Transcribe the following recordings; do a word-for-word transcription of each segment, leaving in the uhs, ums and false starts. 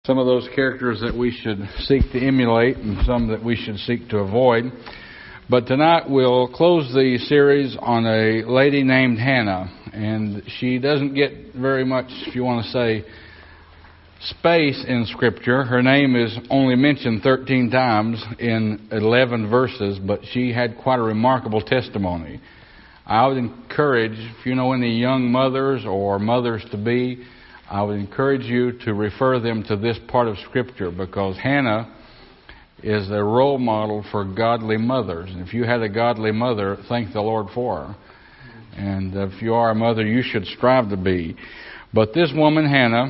Some of those characters that we should seek to emulate and some that we should seek to avoid. But tonight we'll close the series on a lady named Hannah. And she doesn't get very much, if you want to say, space in Scripture. Her name is only mentioned thirteen times in eleven verses, but she had quite a remarkable testimony. I would encourage, if you know any young mothers or mothers-to-be, I would encourage you to refer them to this part of Scripture, because Hannah is a role model for godly mothers. And if you had a godly mother, thank the Lord for her. And if you are a mother, you should strive to be. But this woman, Hannah,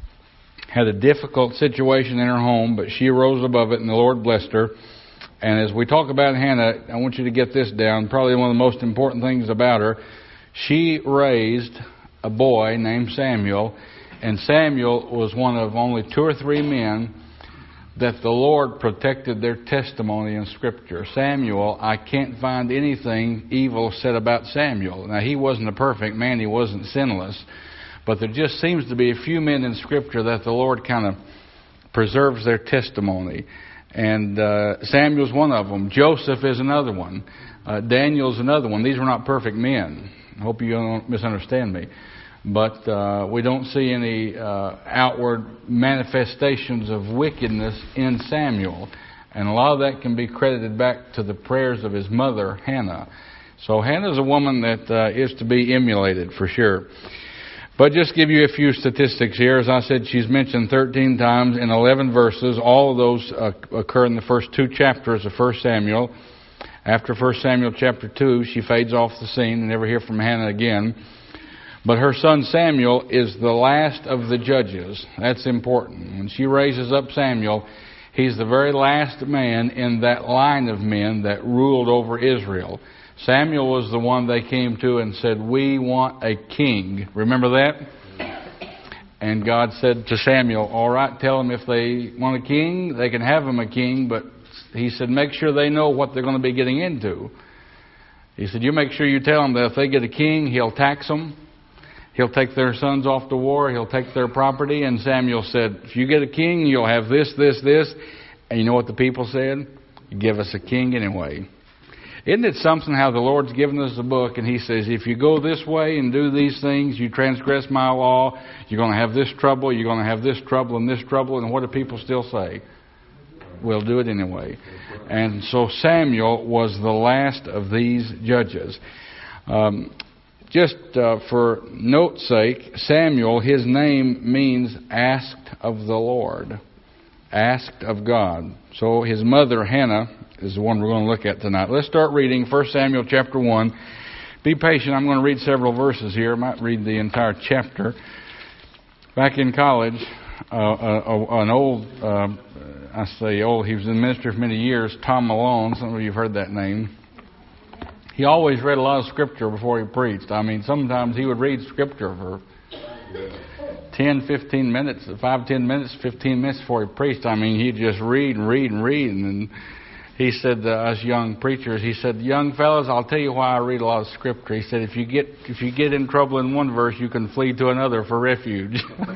had a difficult situation in her home, but she rose above it, and the Lord blessed her. And as we talk about Hannah, I want you to get this down. Probably one of the most important things about her, she raised a boy named Samuel. And Samuel was one of only two or three men that the Lord protected their testimony in Scripture. Samuel, I can't find anything evil said about Samuel. Now, he wasn't a perfect man. He wasn't sinless. But there just seems to be a few men in Scripture that the Lord kind of preserves their testimony. And uh, Samuel's one of them. Joseph is another one. Uh, Daniel's another one. These were not perfect men. I hope you don't misunderstand me. But uh, we don't see any uh, outward manifestations of wickedness in Samuel. And a lot of that can be credited back to the prayers of his mother, Hannah. So Hannah's a woman that uh, is to be emulated for sure. But just give you a few statistics here. As I said, she's mentioned thirteen times in eleven verses. All of those uh, occur in the first two chapters of First Samuel. After First Samuel chapter two, she fades off the scene and never hear from Hannah again. But her son Samuel is the last of the judges. That's important. When she raises up Samuel, he's the very last man in that line of men that ruled over Israel. Samuel was the one they came to and said, "We want a king." Remember that? And God said to Samuel, "All right, tell them if they want a king, they can have them a king." But he said, "Make sure they know what they're going to be getting into." He said, "You make sure you tell them that if they get a king, he'll tax them. He'll take their sons off to war. He'll take their property." And Samuel said, "If you get a king, you'll have this, this, this." And you know what the people said? "Give us a king anyway." Isn't it something how the Lord's given us a book and He says, if you go this way and do these things, you transgress my law, you're going to have this trouble, you're going to have this trouble and this trouble. And what do people still say? We'll do it anyway. And so Samuel was the last of these judges. Um, just uh, for note's sake, Samuel, his name means asked of the Lord. Asked of God. So his mother, Hannah, is the one we're going to look at tonight. Let's start reading First Samuel chapter one. Be patient. I'm going to read several verses here. I might read the entire chapter. Back in college, uh, uh, an old, uh, I say old, he was in ministry for many years, Tom Malone. Some of you have heard that name. He always read a lot of Scripture before he preached. I mean, sometimes he would read Scripture for ten, fifteen minutes, five, ten minutes, fifteen minutes before he preached. I mean, he'd just read and read and read. And he said to us young preachers, he said, "Young fellas, I'll tell you why I read a lot of Scripture." He said, if you get if you get in trouble in one verse, you can flee to another for refuge.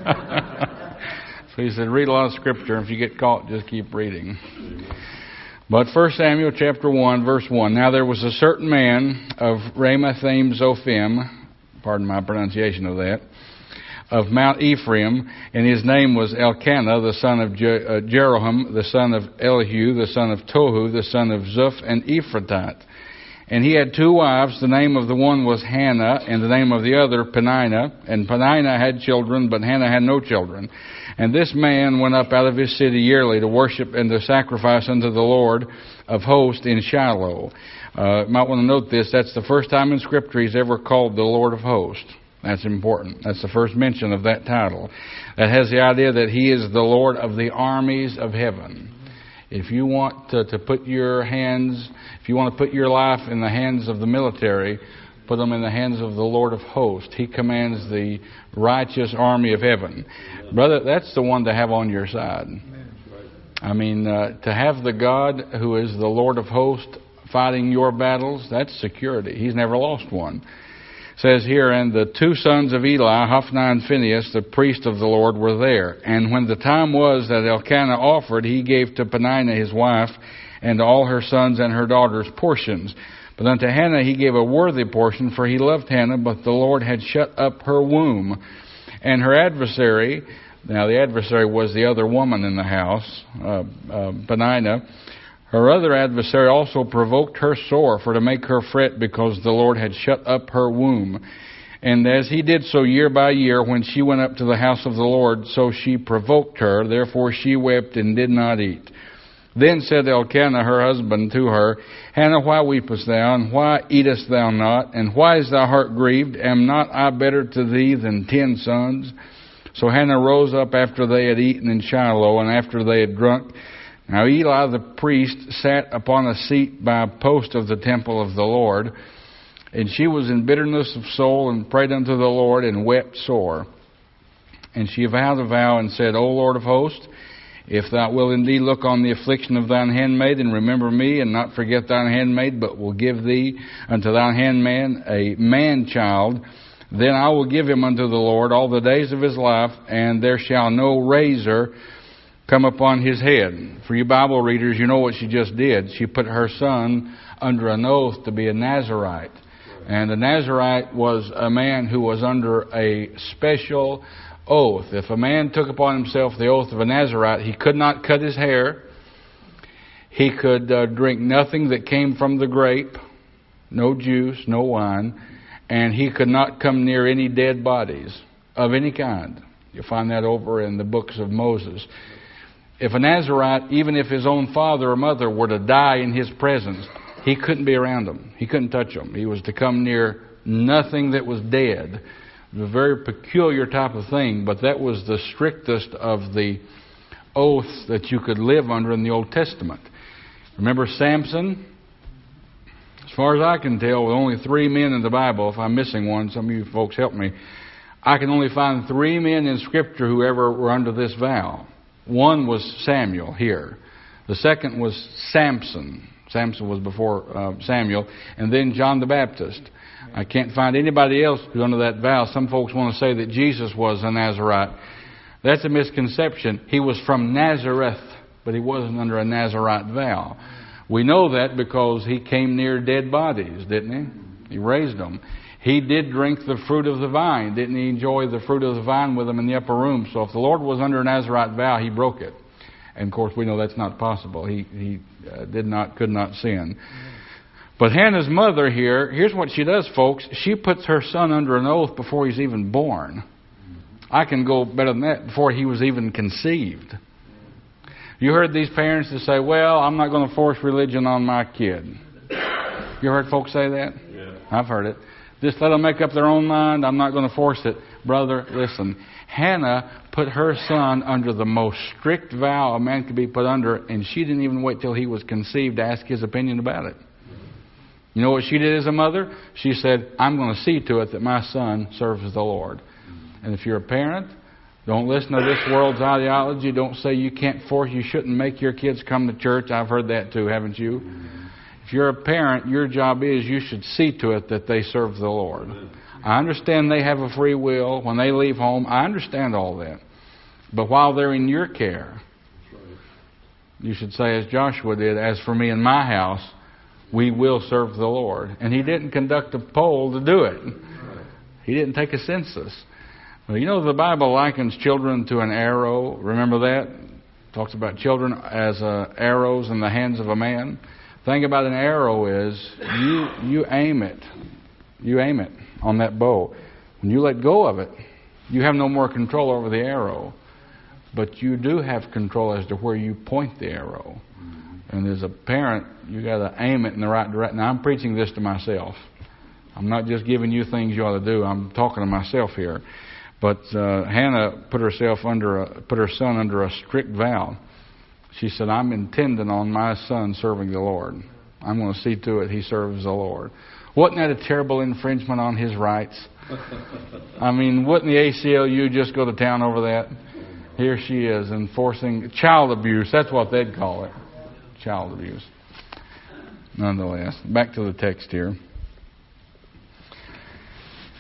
So he said, read a lot of Scripture. If you get caught, just keep reading. But First Samuel chapter one, verse one. Now there was a certain man of Ramathaim Zophim, pardon my pronunciation of that, of Mount Ephraim, and his name was Elkanah, the son of Je- uh, Jeroham, the son of Elihu, the son of Tohu, the son of Zuph, and Ephratite. And he had two wives. The name of the one was Hannah, and the name of the other Peninnah. And Peninnah had children, but Hannah had no children. And this man went up out of his city yearly to worship and to sacrifice unto the Lord of hosts in Shiloh. Uh, you might want to note this. That's the first time in Scripture he's ever called the Lord of hosts. That's important. That's the first mention of that title. That has the idea that He is the Lord of the armies of heaven. If you want to, to put your hands, if you want to put your life in the hands of the military, put them in the hands of the Lord of hosts. He commands the righteous army of heaven. Brother, that's the one to have on your side. I mean, uh, to have the God who is the Lord of hosts fighting your battles, that's security. He's never lost one. says here, and the two sons of Eli, Hophni and Phinehas, the priest of the Lord, were there. And when the time was that Elkanah offered, he gave to Peninnah his wife, and to all her sons and her daughters portions. But unto Hannah he gave a worthy portion, for he loved Hannah, but the Lord had shut up her womb. And her adversary, now the adversary was the other woman in the house, uh, uh, Peninnah, her other adversary also provoked her sore, for to make her fret, because the Lord had shut up her womb. And as he did so year by year, when she went up to the house of the Lord, so she provoked her. Therefore she wept and did not eat. Then said Elkanah her husband to her, Hannah, why weepest thou, and why eatest thou not? And why is thy heart grieved? Am not I better to thee than ten sons? So Hannah rose up after they had eaten in Shiloh, and after they had drunk. Now Eli the priest sat upon a seat by a post of the temple of the Lord, and she was in bitterness of soul, and prayed unto the Lord, and wept sore. And she vowed a vow, and said, O Lord of hosts, if thou wilt indeed look on the affliction of thine handmaid, and remember me, and not forget thine handmaid, but will give thee unto thine handmaid a man-child, then I will give him unto the Lord all the days of his life, and there shall no razor come upon his head. For you Bible readers, you know what she just did. She put her son under an oath to be a Nazirite. And a Nazirite was a man who was under a special oath. If a man took upon himself the oath of a Nazirite, he could not cut his hair. He could uh, drink nothing that came from the grape, no juice, no wine, and he could not come near any dead bodies of any kind. You'll find that over in the books of Moses. If a Nazirite, even if his own father or mother were to die in his presence, he couldn't be around them. He couldn't touch them. He was to come near nothing that was dead. It was a very peculiar type of thing, but that was the strictest of the oaths that you could live under in the Old Testament. Remember Samson? As far as I can tell, with only three men in the Bible, if I'm missing one, some of you folks help me, I can only find three men in Scripture who ever were under this vow. One was Samuel here. The second was Samson. Samson was before uh, Samuel. And then John the Baptist. I can't find anybody else who's under that vow. Some folks want to say that Jesus was a Nazirite. That's a misconception. He was from Nazareth, but he wasn't under a Nazirite vow. We know that because he came near dead bodies, didn't he? He raised them. He did drink the fruit of the vine. Didn't he enjoy the fruit of the vine with them in the upper room? So if the Lord was under a Nazirite vow, he broke it. And of course, we know that's not possible. He he uh, did not, could not sin. But Hannah's mother here, here's what she does, folks. She puts her son under an oath before he's even born. I can go better than that, before he was even conceived. You heard these parents that say, well, I'm not going to force religion on my kid. You heard folks say that? Yeah. I've heard it. Just let them make up their own mind. I'm not going to force it. Brother, listen. Hannah put her son under the most strict vow a man could be put under, and she didn't even wait till he was conceived to ask his opinion about it. You know what she did as a mother? She said, I'm going to see to it that my son serves the Lord. And if you're a parent, don't listen to this world's ideology. Don't say you can't force, you shouldn't make your kids come to church. I've heard that too, haven't you? If you're a parent, your job is you should see to it that they serve the Lord. I understand they have a free will. When they leave home, I understand all that. But while they're in your care, you should say, as Joshua did, as for me and my house, we will serve the Lord. And he didn't conduct a poll to do it. He didn't take a census. Well, you know, the Bible likens children to an arrow. Remember that? It talks about children as uh, arrows in the hands of a man. The thing about an arrow is you you aim it. You aim it on that bow. When you let go of it, you have no more control over the arrow. But you do have control as to where you point the arrow. And as a parent, you got to aim it in the right direction. Now, I'm preaching this to myself. I'm not just giving you things you ought to do. I'm talking to myself here. But uh, Hannah put herself under, a, put her son under a strict vow. She said, I'm intending on my son serving the Lord. I'm going to see to it he serves the Lord. Wasn't that a terrible infringement on his rights? I mean, wouldn't the A C L U just go to town over that? Here she is enforcing child abuse. That's what they'd call it. Child abuse. Nonetheless, back to the text here.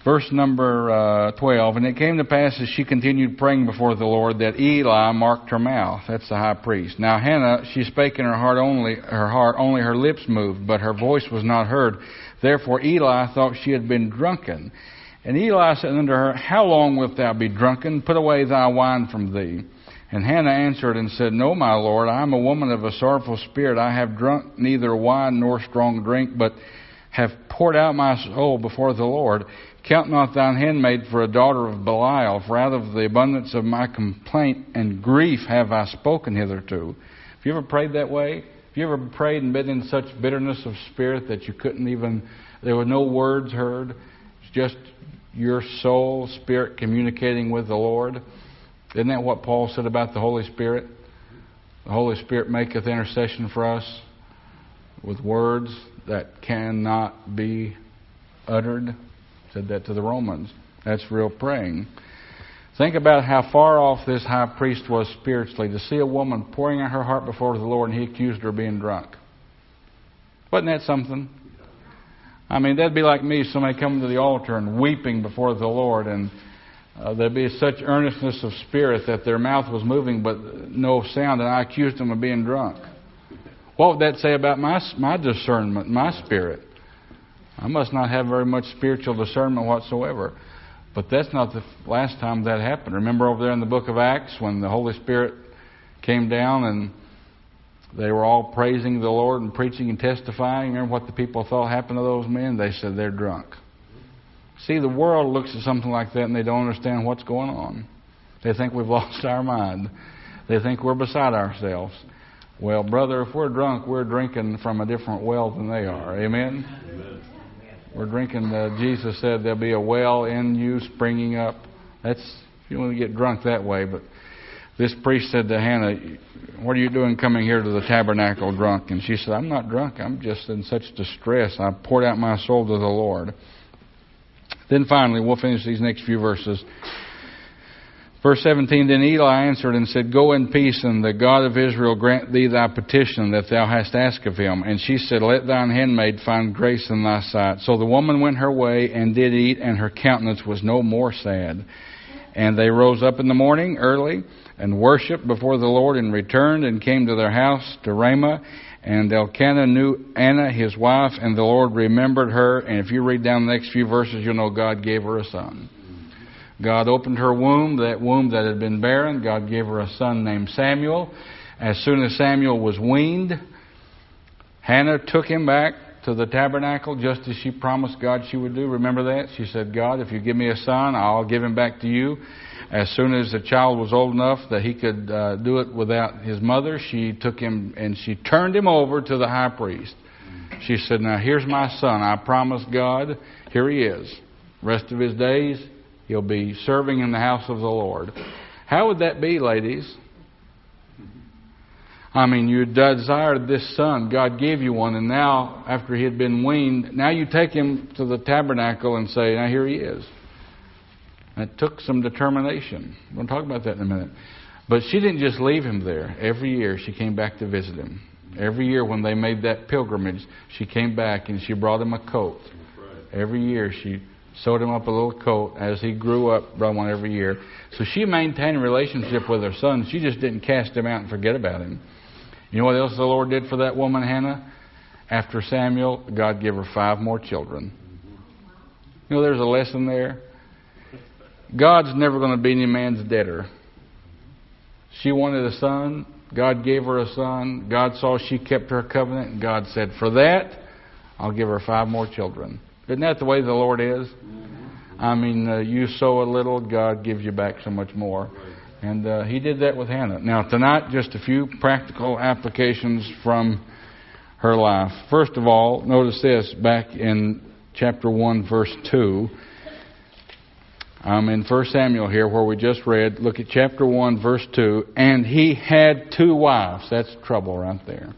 Verse number uh, twelve, and it came to pass as she continued praying before the Lord that Eli marked her mouth. That's the high priest. Now Hannah, she spake in her heart only, her heart only her lips moved, but her voice was not heard. Therefore Eli thought she had been drunken. And Eli said unto her, How long wilt thou be drunken? Put away thy wine from thee. And Hannah answered and said, No, my Lord, I am a woman of a sorrowful spirit. I have drunk neither wine nor strong drink, but have poured out my soul before the Lord. Count not thine handmaid for a daughter of Belial, for out of the abundance of my complaint and grief have I spoken hitherto. Have you ever prayed that way? Have you ever prayed and been in such bitterness of spirit that you couldn't even, there were no words heard? It's just your soul, spirit communicating with the Lord. Isn't that what Paul said about the Holy Spirit? The Holy Spirit maketh intercession for us with words that cannot be uttered. Said that to the Romans. That's real praying. Think about how far off this high priest was spiritually to see a woman pouring out her heart before the Lord and he accused her of being drunk. Wasn't that something? I mean, that'd be like me, somebody coming to the altar and weeping before the Lord, and uh, there'd be such earnestness of spirit that their mouth was moving but no sound, and I accused them of being drunk. What would that say about my my discernment, my spirit? I must not have very much spiritual discernment whatsoever. But that's not the last time that happened. Remember over there in the book of Acts when the Holy Spirit came down and they were all praising the Lord and preaching and testifying. Remember what the people thought happened to those men? They said they're drunk. See, the world looks at something like that and they don't understand what's going on. They think we've lost our mind. They think we're beside ourselves. Well, brother, if we're drunk, we're drinking from a different well than they are. Amen? Amen. We're drinking, uh, Jesus said there'll be a well in you springing up. That's, if you want to get drunk that way. But this priest said to Hannah, what are you doing coming here to the tabernacle drunk? And she said, I'm not drunk. I'm just in such distress. I poured out my soul to the Lord. Then finally, we'll finish these next few verses. Verse seventeen, Then Eli answered and said, Go in peace, and the God of Israel grant thee thy petition that thou hast asked of him. And she said, Let thine handmaid find grace in thy sight. So the woman went her way and did eat, and her countenance was no more sad. And they rose up in the morning early and worshipped before the Lord, and returned and came to their house to Ramah. And Elkanah knew Anna his wife, and the Lord remembered her. And if you read down the next few verses, you'll know God gave her a son. God opened her womb, that womb that had been barren. God gave her a son named Samuel. As soon as Samuel was weaned, Hannah took him back to the tabernacle just as she promised God she would do. Remember that? She said, God, if you give me a son, I'll give him back to you. As soon as the child was old enough that he could uh, do it without his mother, she took him and she turned him over to the high priest. She said, now here's my son. I promised God. Here he is. Rest of his days, he'll be serving in the house of the Lord. How would that be, ladies? I mean, you desired this son. God gave you one, and now, after he had been weaned, now you take him to the tabernacle and say, now here he is. It took some determination. We're going to talk about that in a minute. But she didn't just leave him there. Every year she came back to visit him. Every year when they made that pilgrimage, she came back and she brought him a coat. Every year she sewed him up a little coat. As he grew up, brought one every year. So she maintained a relationship with her son. She just didn't cast him out and forget about him. You know what else the Lord did for that woman, Hannah? After Samuel, God gave her five more children. You know, there's a lesson there. God's never going to be any man's debtor. She wanted a son. God gave her a son. God saw she kept her covenant. And God said, for that, I'll give her five more children. Isn't that the way the Lord is? I mean, uh, you sow a little, God gives you back so much more. And uh, he did that with Hannah. Now, tonight, just a few practical applications from her life. First of all, notice this, back in chapter one, verse two. I'm in First Samuel here, where we just read. Look at chapter one, verse two. And he had two wives. That's trouble right there.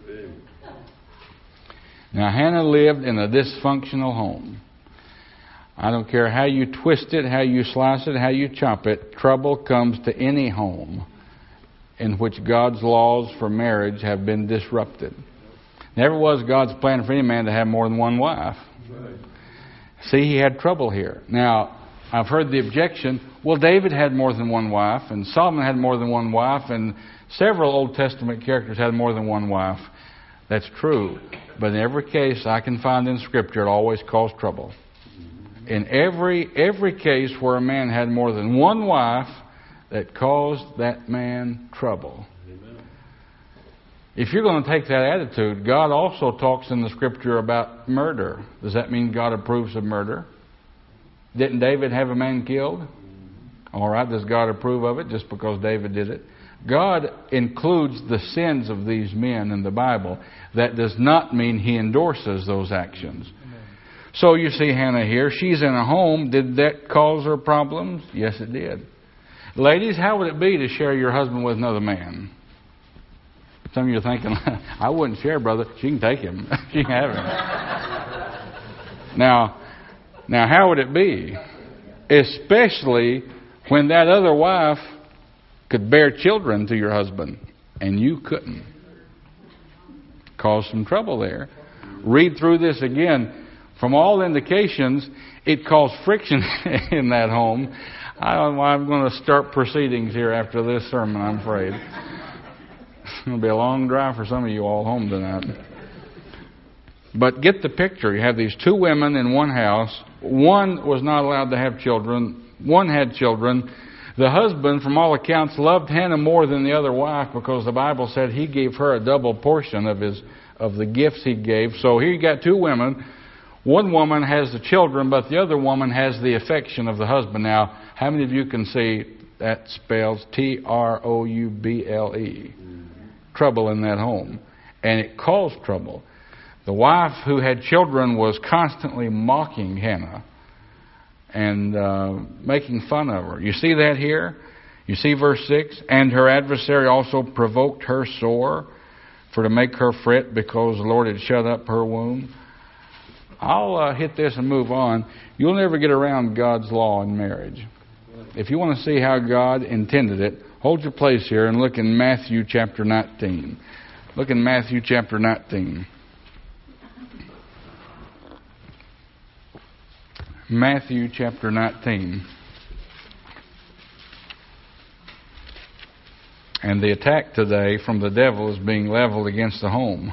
Now, Hannah lived in a dysfunctional home. I don't care how you twist it, how you slice it, how you chop it. Trouble comes to any home in which God's laws for marriage have been disrupted. Never was God's plan for any man to have more than one wife. See, he had trouble here. Now, I've heard the objection, well, David had more than one wife, and Solomon had more than one wife, and several Old Testament characters had more than one wife. That's true. But in every case I can find in Scripture, it always caused trouble. In every every case where a man had more than one wife, that caused that man trouble. Amen. If you're going to take that attitude, God also talks in the Scripture about murder. Does that mean God approves of murder? Didn't David have a man killed? All right, does God approve of it just because David did it? God includes the sins of these men in the Bible. That does not mean He endorses those actions. Amen. So you see Hannah here. She's in a home. Did that cause her problems? Yes, it did. Ladies, how would it be to share your husband with another man? Some of you are thinking, I wouldn't share, brother. She can take him. She can have him. Now, now, how would it be? Especially when that other wife could bear children to your husband and you couldn't. Cause some trouble there. Read through this again. From all indications, it caused friction in that home. I don't know why I'm going to start proceedings here after this sermon, I'm afraid. It's going to be a long drive for some of you all home tonight. But get the picture. You have these two women in one house. One was not allowed to have children. One had children. The husband, from all accounts, loved Hannah more than the other wife because the Bible said he gave her a double portion of his of the gifts he gave. So here you got two women. One woman has the children, but the other woman has the affection of the husband. Now, how many of you can see that spells T R O U B L E? Trouble in that home. And it caused trouble. The wife who had children was constantly mocking Hannah and uh, making fun of her. You see that here? You see verse six? And her adversary also provoked her sore, for to make her fret because the Lord had shut up her womb. I'll uh, hit this and move on. You'll never get around God's law in marriage. If you want to see how God intended it, hold your place here and look in Matthew chapter nineteen. Look in Matthew chapter nineteen. Matthew chapter nineteen. And the attack today from the devil is being leveled against the home.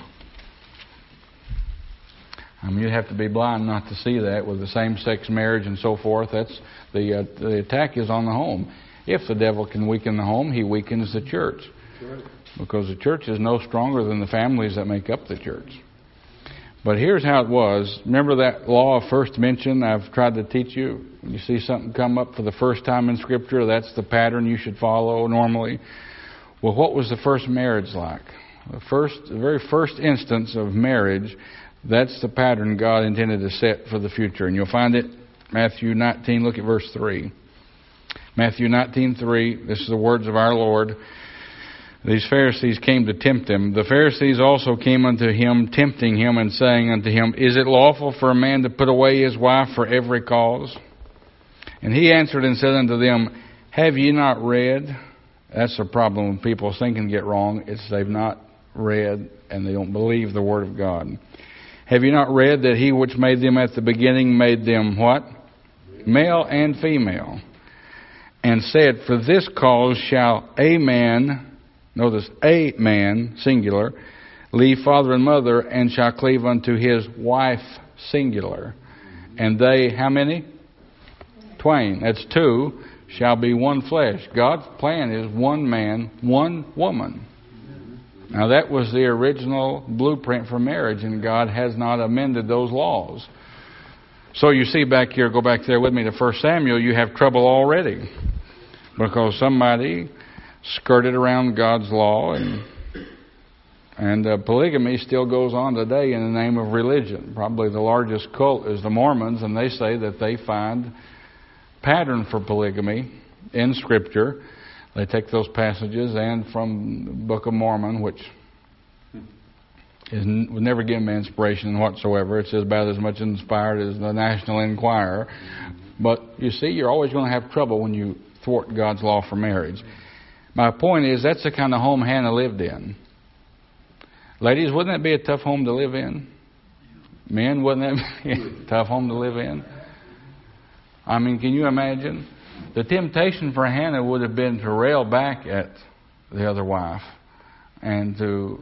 I mean, you'd have to be blind not to see that with the same-sex marriage and so forth. That's the uh, the attack is on the home. If the devil can weaken the home, he weakens the church. Because the church is no stronger than the families that make up the church. But here's how it was. Remember that law of first mention I've tried to teach you? When you see something come up for the first time in Scripture, that's the pattern you should follow normally. Well, what was the first marriage like? The first, the very first instance of marriage, that's the pattern God intended to set for the future. And you'll find it, Matthew nineteen, look at verse three. Matthew nineteen three, this is the words of our Lord. These Pharisees came to tempt him. The Pharisees also came unto him, tempting him, and saying unto him, Is it lawful for a man to put away his wife for every cause? And he answered and said unto them, Have ye not read? That's the problem when people think and get wrong. It's they've not read and they don't believe the Word of God. Have you not read that he which made them at the beginning made them what? Male and female. And said, For this cause shall a man... Notice, a man, singular, leave father and mother, and shall cleave unto his wife, singular. And they, how many? Twain. That's two, shall be one flesh. God's plan is one man, one woman. Now that was the original blueprint for marriage, and God has not amended those laws. So you see back here, go back there with me to First Samuel, you have trouble already. Because somebody skirted around God's law, and and uh, polygamy still goes on today in the name of religion. Probably the largest cult is the Mormons, and they say that they find pattern for polygamy in Scripture. They take those passages and from the Book of Mormon, which is would never give me inspiration whatsoever. It's about as much inspired as the National Enquirer. But you see, you're always going to have trouble when you thwart God's law for marriage. My point is, that's the kind of home Hannah lived in. Ladies, wouldn't that be a tough home to live in? Men, wouldn't that be a tough home to live in? I mean, can you imagine? The temptation for Hannah would have been to rail back at the other wife and to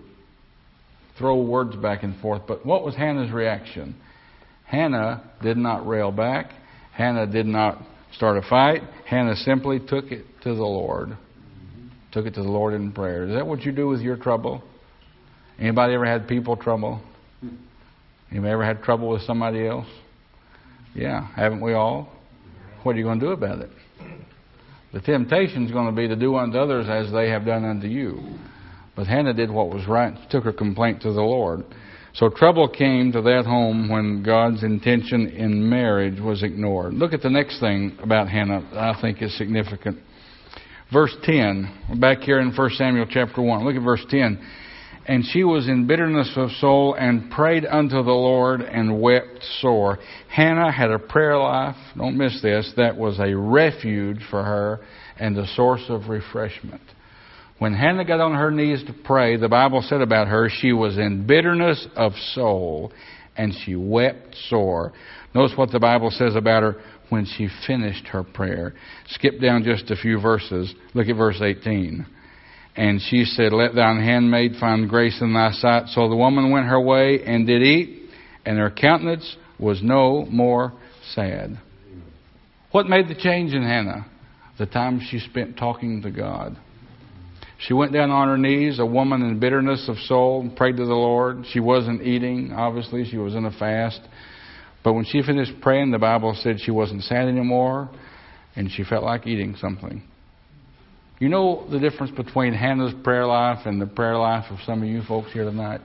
throw words back and forth. But what was Hannah's reaction? Hannah did not rail back. Hannah did not start a fight. Hannah simply took it to the Lord. Took it to the Lord in prayer. Is that what you do with your trouble? Anybody ever had people trouble? Anybody ever had trouble with somebody else? Yeah, haven't we all? What are you going to do about it? The temptation is going to be to do unto others as they have done unto you. But Hannah did what was right. She took her complaint to the Lord. So trouble came to that home when God's intention in marriage was ignored. Look at the next thing about Hannah that I think is significant. Verse ten, back here in First Samuel chapter one. Look at verse ten. And she was in bitterness of soul and prayed unto the Lord and wept sore. Hannah had a prayer life, don't miss this, that was a refuge for her and a source of refreshment. When Hannah got on her knees to pray, the Bible said about her, she was in bitterness of soul and she wept sore. Notice what the Bible says about her when she finished her prayer. Skip down just a few verses. Look at verse eighteen. And she said, let thine handmaid find grace in thy sight. So the woman went her way and did eat, and her countenance was no more sad. What made the change in Hannah? The time she spent talking to God. She went down on her knees, a woman in bitterness of soul, and prayed to the Lord. She wasn't eating, obviously. She was in a fast. But when she finished praying, the Bible said she wasn't sad anymore, and she felt like eating something. You know the difference between Hannah's prayer life and the prayer life of some of you folks here tonight?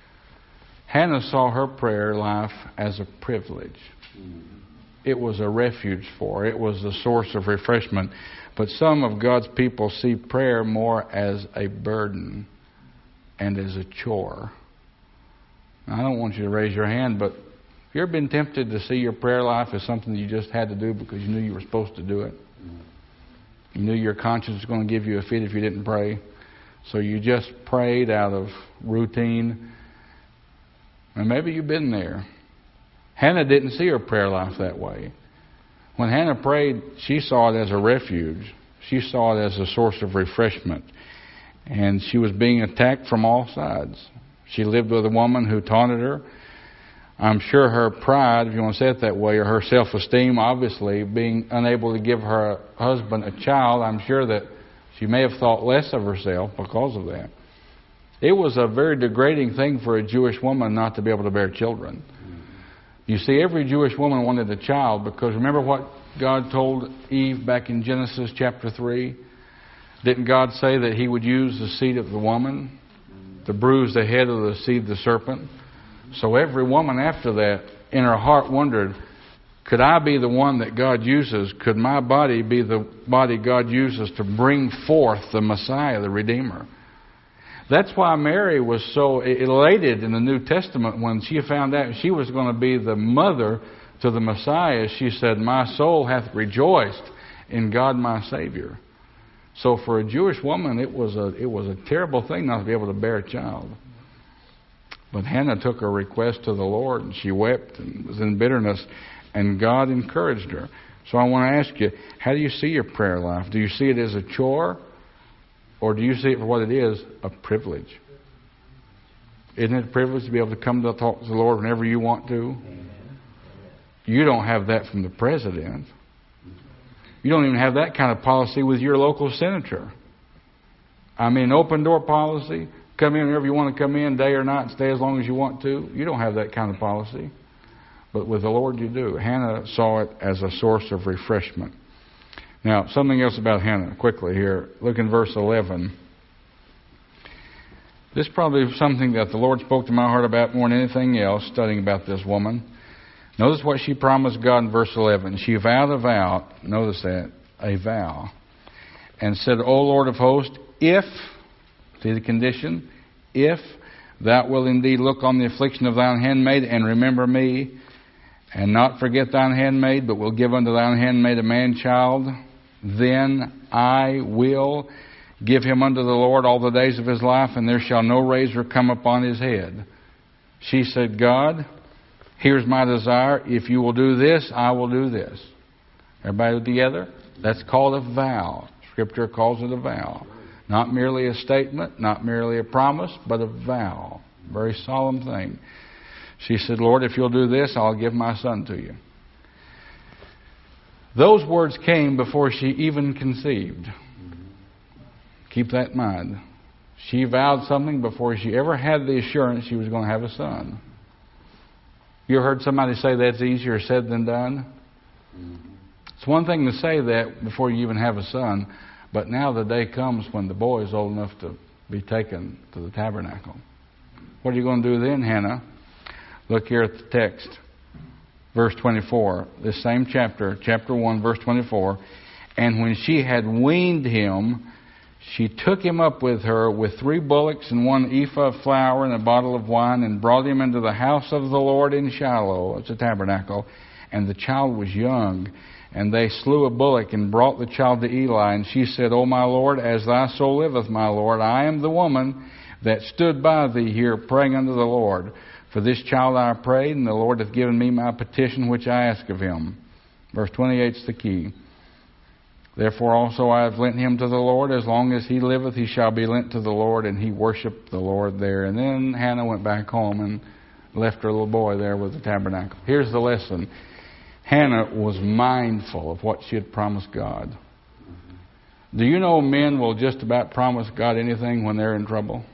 Hannah saw her prayer life as a privilege. It was a refuge for her. It was a source of refreshment. But some of God's people see prayer more as a burden and as a chore. Now, I don't want you to raise your hand, but have you ever been tempted to see your prayer life as something you just had to do because you knew you were supposed to do it? You knew your conscience was going to give you a fit if you didn't pray. So you just prayed out of routine. And maybe you've been there. Hannah didn't see her prayer life that way. When Hannah prayed, she saw it as a refuge. She saw it as a source of refreshment. And she was being attacked from all sides. She lived with a woman who taunted her. I'm sure her pride, if you want to say it that way, or her self-esteem, obviously, being unable to give her husband a child, I'm sure that she may have thought less of herself because of that. It was a very degrading thing for a Jewish woman not to be able to bear children. You see, every Jewish woman wanted a child because remember what God told Eve back in Genesis chapter three? Didn't God say that He would use the seed of the woman to bruise the head of the seed of the serpent? So every woman after that in her heart wondered, could I be the one that God uses? Could my body be the body God uses to bring forth the Messiah, the Redeemer? That's why Mary was so elated in the New Testament when she found out she was going to be the mother to the Messiah. She said, my soul hath rejoiced in God my Savior. So for a Jewish woman, it was a it was a terrible thing not to be able to bear a child. But Hannah took her request to the Lord, and she wept and was in bitterness, and God encouraged her. So I want to ask you, how do you see your prayer life? Do you see it as a chore, or do you see it for what it is, a privilege? Isn't it a privilege to be able to come to talk to the Lord whenever you want to? You don't have that from the president. You don't even have that kind of policy with your local senator. I mean, open door policy. Come in whenever you want to come in, day or night, and stay as long as you want to. You don't have that kind of policy. But with the Lord you do. Hannah saw it as a source of refreshment. Now, something else about Hannah, quickly here. Look in verse eleven. This is probably something that the Lord spoke to my heart about more than anything else, studying about this woman. Notice what she promised God in verse eleven. She vowed a vow, notice that, a vow, and said, O Lord of hosts, if, see the condition, if thou wilt indeed look on the affliction of thine handmaid and remember me, and not forget thine handmaid, but will give unto thine handmaid a man-child, then I will give him unto the Lord all the days of his life, and there shall no razor come upon his head. She said, God, here's my desire. If you will do this, I will do this. Everybody together? That's called a vow. Scripture calls it a vow. Not merely a statement, not merely a promise, but a vow. Very solemn thing. She said, Lord, if you'll do this, I'll give my son to you. Those words came before she even conceived. Keep that in mind. She vowed something before she ever had the assurance she was going to have a son. You ever heard somebody say that's easier said than done? It's one thing to say that before you even have a son, but now the day comes when the boy is old enough to be taken to the tabernacle. What are you going to do then, Hannah? Look here at the text. Verse twenty-four, this same chapter, chapter one, verse twenty-four. And when she had weaned him, she took him up with her with three bullocks and one ephah of flour and a bottle of wine, and brought him into the house of the Lord in Shiloh. It's a tabernacle. And the child was young. And they slew a bullock and brought the child to Eli. And she said, O my Lord, as thy soul liveth, my Lord, I am the woman that stood by thee here praying unto the Lord. For this child I prayed, and the Lord hath given me my petition which I ask of him. Verse twenty-eight is the key. Therefore also I have lent him to the Lord. As long as he liveth, he shall be lent to the Lord. And he worshipped the Lord there. And then Hannah went back home and left her little boy there with the tabernacle. Here's the lesson. Hannah was mindful of what she had promised God. Do you know men will just about promise God anything when they're in trouble?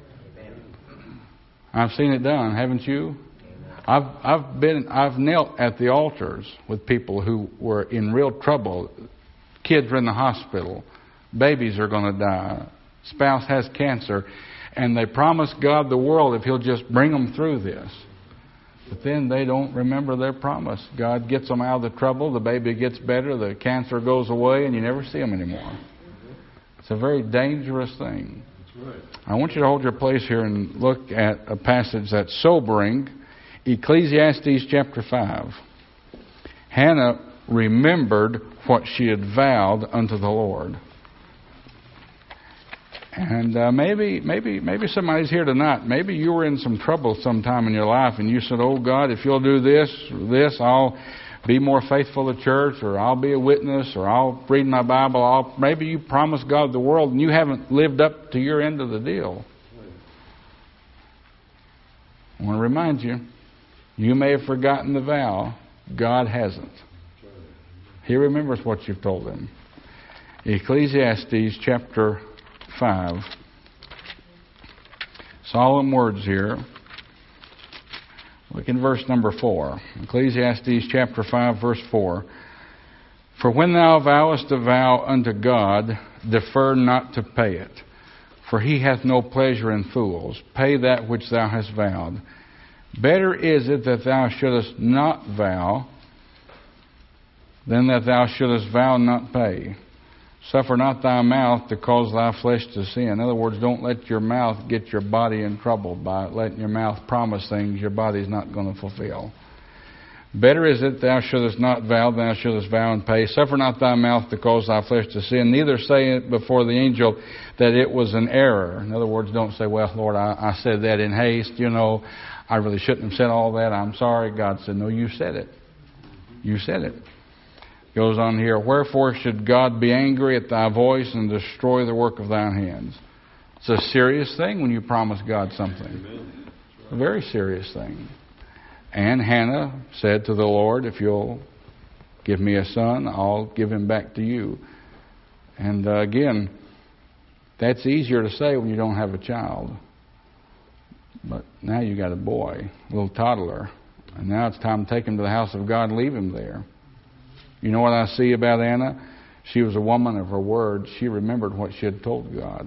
I've seen it done, haven't you? I've I've been I've knelt at the altars with people who were in real trouble. Kids are in the hospital, babies are going to die, spouse has cancer, and they promise God the world if He'll just bring them through this. But then they don't remember their promise. God gets them out of the trouble, the baby gets better, the cancer goes away, and you never see them anymore. It's a very dangerous thing. Right. I want you to hold your place here and look at a passage that's sobering. Ecclesiastes chapter five. Hannah remembered what she had vowed unto the Lord. And uh, maybe, maybe, maybe somebody's here tonight. Maybe you were in some trouble sometime in your life, and you said, "Oh God, if you'll do this, this, I'll be more faithful to church, or I'll be a witness, or I'll read my Bible." I'll, maybe you promised God the world and you haven't lived up to your end of the deal. I want to remind you, you may have forgotten the vow. God hasn't. He remembers what you've told him. Ecclesiastes chapter five. Solemn words here. Look in verse number four. Ecclesiastes chapter five, verse four. For when thou vowest a vow unto God, defer not to pay it. For he hath no pleasure in fools. Pay that which thou hast vowed. Better is it that thou shouldest not vow, than that thou shouldest vow and not pay. Suffer not thy mouth to cause thy flesh to sin. In other words, don't let your mouth get your body in trouble by letting your mouth promise things your body's not going to fulfill. Better is it thou shouldest not vow than thou shouldest vow and pay. Suffer not thy mouth to cause thy flesh to sin. Neither say it before the angel that it was an error. In other words, don't say, well, Lord, I, I said that in haste. You know, I really shouldn't have said all that. I'm sorry. God said, no, you said it. You said it. Goes on here, wherefore should God be angry at thy voice and destroy the work of thine hands? It's a serious thing when you promise God something. A very serious thing. And Hannah said to the Lord, if you'll give me a son, I'll give him back to you. And uh, again, that's easier to say when you don't have a child. But now you got a boy, a little toddler. And now it's time to take him to the house of God and leave him there. You know what I see about Anna? She was a woman of her word. She remembered what she had told God.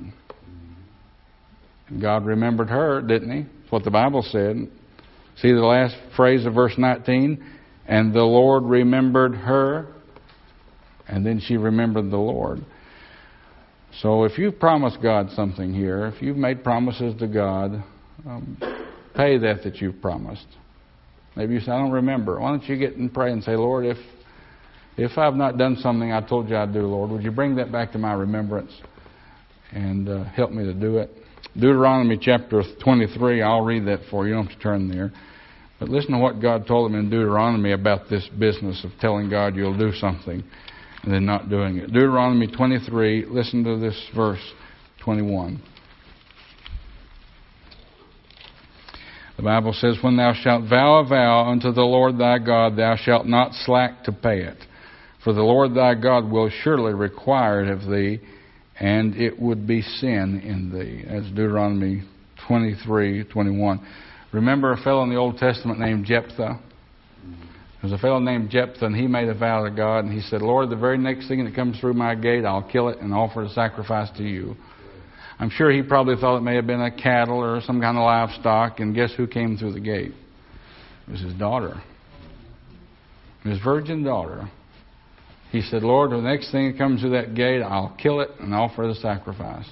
And God remembered her, didn't he? That's what the Bible said. See the last phrase of verse nineteen? And the Lord remembered her. And then she remembered the Lord. So if you've promised God something here, if you've made promises to God, um, pay that that you've promised. Maybe you say, I don't remember. Why don't you get and pray and say, Lord, if If I've not done something I told you I'd do, Lord, would you bring that back to my remembrance and uh, help me to do it? Deuteronomy chapter twenty-three, I'll read that for you. You don't have to turn there. But listen to what God told him in Deuteronomy about this business of telling God you'll do something and then not doing it. Deuteronomy twenty-three, listen to this verse twenty-one. The Bible says, when thou shalt vow a vow unto the Lord thy God, thou shalt not slack to pay it. For the Lord thy God will surely require it of thee, and it would be sin in thee. That's Deuteronomy twenty-three, twenty-one. Remember a fellow in the Old Testament named Jephthah? There was a fellow named Jephthah, and he made a vow to God, and he said, Lord, the very next thing that comes through my gate, I'll kill it and offer a sacrifice to you. I'm sure he probably thought it may have been a cattle or some kind of livestock, and guess who came through the gate? It was his daughter. His virgin daughter. He said, Lord, the next thing that comes through that gate, I'll kill it and offer the sacrifice.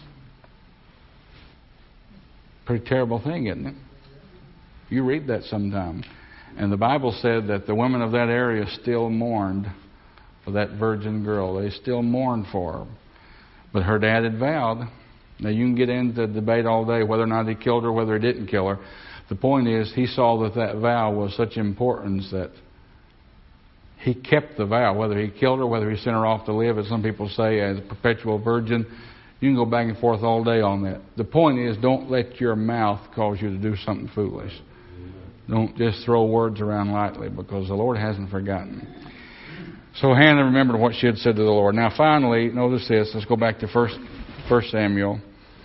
Pretty terrible thing, isn't it? You read that sometime. And the Bible said that the women of that area still mourned for that virgin girl. They still mourned for her. But her dad had vowed. Now, you can get into the debate all day whether or not he killed her, whether he didn't kill her. The point is, he saw that that vow was such importance that he kept the vow. Whether he killed her, whether he sent her off to live, as some people say, as a perpetual virgin, you can go back and forth all day on that. The point is, don't let your mouth cause you to do something foolish. Don't just throw words around lightly, because the Lord hasn't forgotten. So Hannah remembered what she had said to the Lord. Now, finally, notice this. Let's go back to First First Samuel.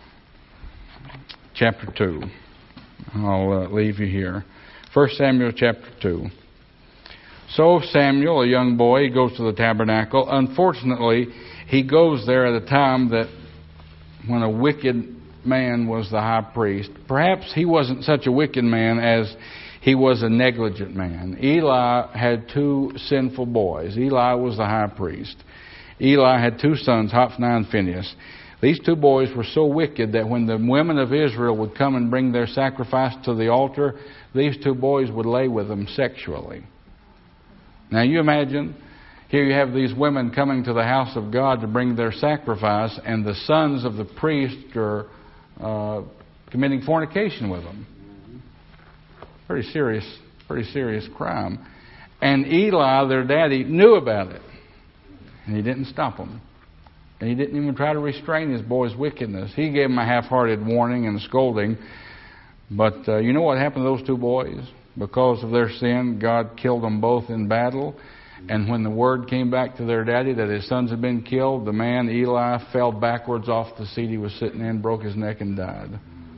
Chapter two. I'll uh, leave you here. First Samuel chapter two. So Samuel, a young boy, he goes to the tabernacle. Unfortunately, he goes there at a time that when a wicked man was the high priest. Perhaps he wasn't such a wicked man as he was a negligent man. Eli had two sinful boys. Eli was the high priest. Eli had two sons, Hophni and Phinehas. These two boys were so wicked that when the women of Israel would come and bring their sacrifice to the altar, these two boys would lay with them sexually. Now you imagine, here you have these women coming to the house of God to bring their sacrifice, and the sons of the priest are uh, committing fornication with them. Pretty serious, pretty serious crime. And Eli, their daddy, knew about it, and he didn't stop them. And he didn't even try to restrain his boy's wickedness. He gave him a half-hearted warning and scolding. But uh, you know what happened to those two boys? Because of their sin, God killed them both in battle. And when the word came back to their daddy that his sons had been killed, the man, Eli, fell backwards off the seat he was sitting in, broke his neck, and died.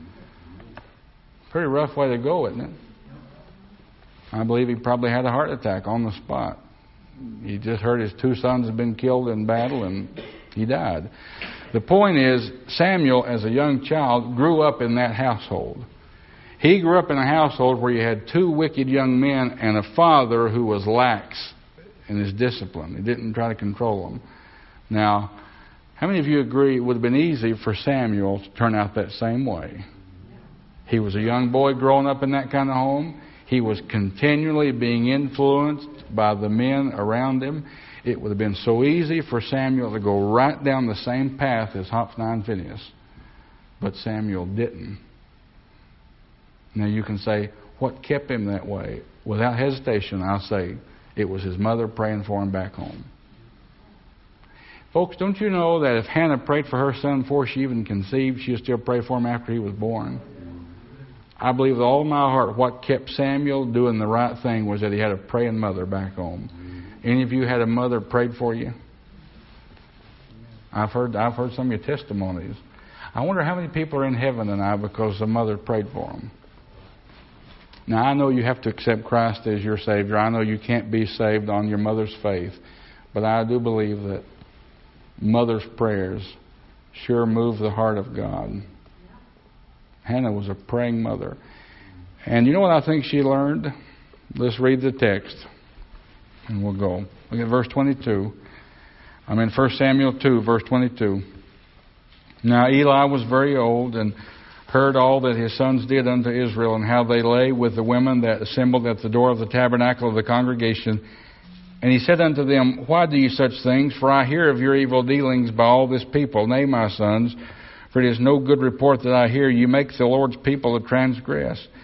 Pretty rough way to go, isn't it? I believe he probably had a heart attack on the spot. He just heard his two sons had been killed in battle, and he died. The point is, Samuel, as a young child, grew up in that household. He grew up in a household where you had two wicked young men and a father who was lax in his discipline. He didn't try to control them. Now, how many of you agree it would have been easy for Samuel to turn out that same way? He was a young boy growing up in that kind of home. He was continually being influenced by the men around him. It would have been so easy for Samuel to go right down the same path as Hophni and Phinehas. But Samuel didn't. Now you can say, what kept him that way? Without hesitation, I'll say, it was his mother praying for him back home. Folks, don't you know that if Hannah prayed for her son before she even conceived, she would still pray for him after he was born? I believe with all my heart what kept Samuel doing the right thing was that he had a praying mother back home. Any of you had a mother prayed for you? I've heard I've heard some of your testimonies. I wonder how many people are in heaven tonight because the mother prayed for them. Now, I know you have to accept Christ as your Savior. I know you can't be saved on your mother's faith. But I do believe that mother's prayers sure move the heart of God. Hannah was a praying mother. And you know what I think she learned? Let's read the text. And we'll go. Look at verse twenty-two. I'm in First Samuel two, verse twenty-two. Now Eli was very old and heard all that his sons did unto Israel, and how they lay with the women that assembled at the door of the tabernacle of the congregation. And he said unto them, Why do ye such things? For I hear of your evil dealings by all this people. Nay, my sons, for it is no good report that I hear. You make the Lord's people to transgress.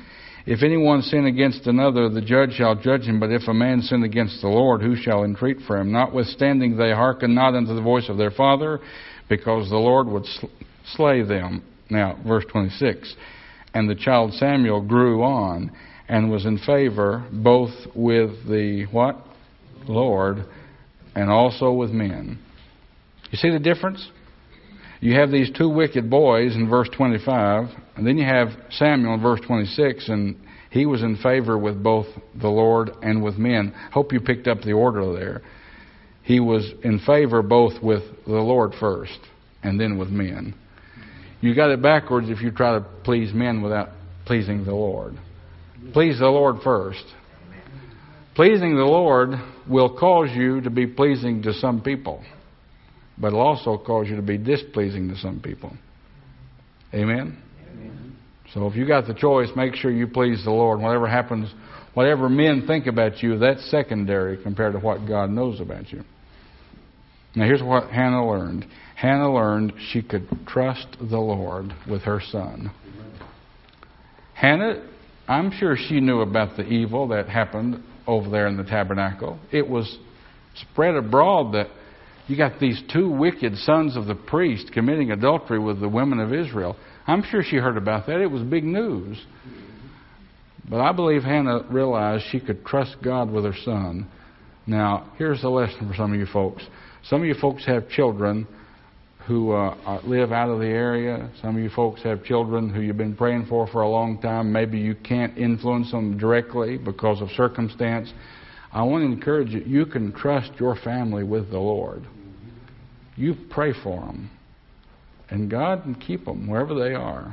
If anyone sin against another, the judge shall judge him. But if a man sin against the Lord, who shall entreat for him? Notwithstanding, they hearken not unto the voice of their father, because the Lord would sl- slay them. Now, verse twenty-six. And the child Samuel grew on, and was in favor both with the, what? Lord, and also with men. You see the difference? You have these two wicked boys in verse twenty-five, and then you have Samuel in verse twenty-six, and he was in favor with both the Lord and with men. Hope you picked up the order there. He was in favor both with the Lord first, and then with men. You got it backwards if you try to please men without pleasing the Lord. Please the Lord first. Pleasing the Lord will cause you to be pleasing to some people, but it'll also cause you to be displeasing to some people. Amen? Amen? So if you got the choice, make sure you please the Lord. Whatever happens, whatever men think about you, that's secondary compared to what God knows about you. Now here's what Hannah learned. Hannah learned she could trust the Lord with her son. Hannah, I'm sure she knew about the evil that happened over there in the tabernacle. It was spread abroad that you got these two wicked sons of the priest committing adultery with the women of Israel. I'm sure she heard about that. It was big news. But I believe Hannah realized she could trust God with her son. Now, here's the lesson for some of you folks. Some of you folks have children who uh, live out of the area. Some of you folks have children who you've been praying for for a long time. Maybe you can't influence them directly because of circumstance. I want to encourage you, you can trust your family with the Lord. You pray for them. And God can keep them wherever they are.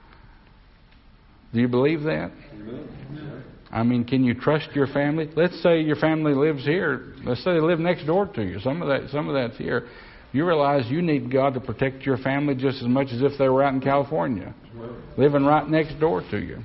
Do you believe that? Amen. I mean, can you trust your family? Let's say your family lives here. Let's say they live next door to you. Some of that, some of that's here. You realize you need God to protect your family just as much as if they were out in California, living right next door to you.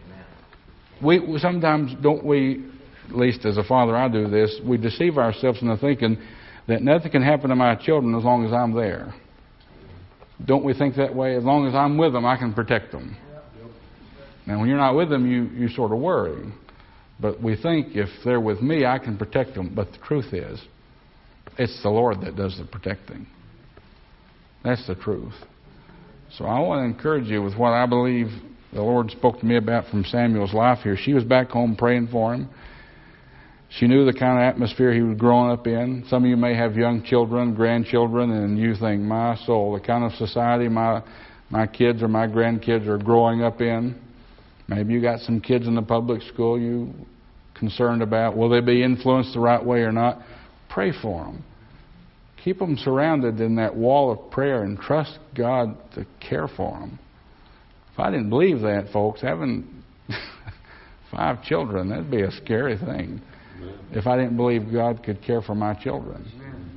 We, we sometimes don't we, at least as a father I do this, we deceive ourselves into thinking that nothing can happen to my children as long as I'm there. Don't we think that way? As long as I'm with them, I can protect them. Now, when you're not with them, you, you sort of worry. But we think if they're with me, I can protect them. But the truth is, it's the Lord that does the protecting. That's the truth. So I want to encourage you with what I believe the Lord spoke to me about from Samuel's life here. She was back home praying for him. She knew the kind of atmosphere he was growing up in. Some of you may have young children, grandchildren, and you think, my soul, the kind of society my my kids or my grandkids are growing up in. Maybe you got some kids in the public school you concerned about. Will they be influenced the right way or not? Pray for them. Keep them surrounded in that wall of prayer and trust God to care for them. If I didn't believe that, folks, having five children, that'd be a scary thing. If I didn't believe God could care for my children.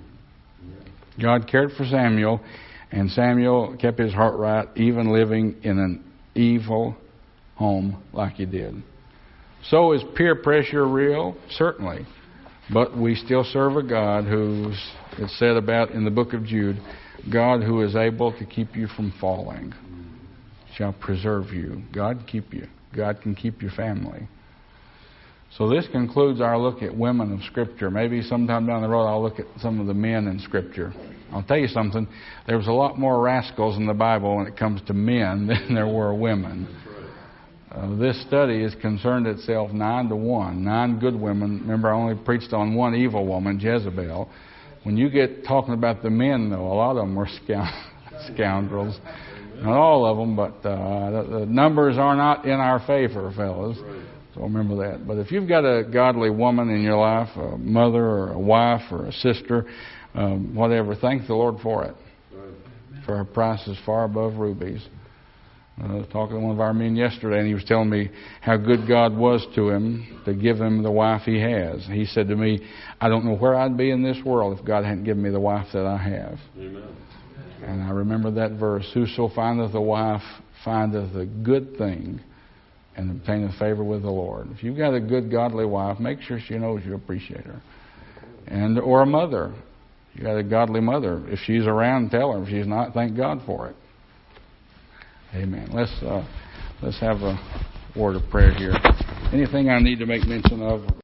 God cared for Samuel, and Samuel kept his heart right, even living in an evil home like he did. So is peer pressure real? Certainly. But we still serve a God who's, it's said about in the book of Jude, God who is able to keep you from falling shall preserve you. God keep you. God can keep your family. So this concludes our look at women of Scripture. Maybe sometime down the road I'll look at some of the men in Scripture. I'll tell you something. There was a lot more rascals in the Bible when it comes to men than there were women. Uh, this study has concerned itself nine to one. Nine good women. Remember, I only preached on one evil woman, Jezebel. When you get talking about the men, though, a lot of them were scoundrels. Not all of them, but uh, the, the numbers are not in our favor, fellas. So remember that. But if you've got a godly woman in your life, a mother or a wife or a sister, um, whatever, thank the Lord for it. For her price is far above rubies. I was talking to one of our men yesterday, and he was telling me how good God was to him to give him the wife he has. He said to me, I don't know where I'd be in this world if God hadn't given me the wife that I have. Amen. And I remember that verse, whoso findeth a wife findeth a good thing and obtaineth favor with the Lord. If you've got a good, godly wife, make sure she knows you appreciate her. And or a mother. You got a godly mother. If she's around, tell her. If she's not, thank God for it. Amen. Let's uh, let's have a word of prayer here. Anything I need to make mention of?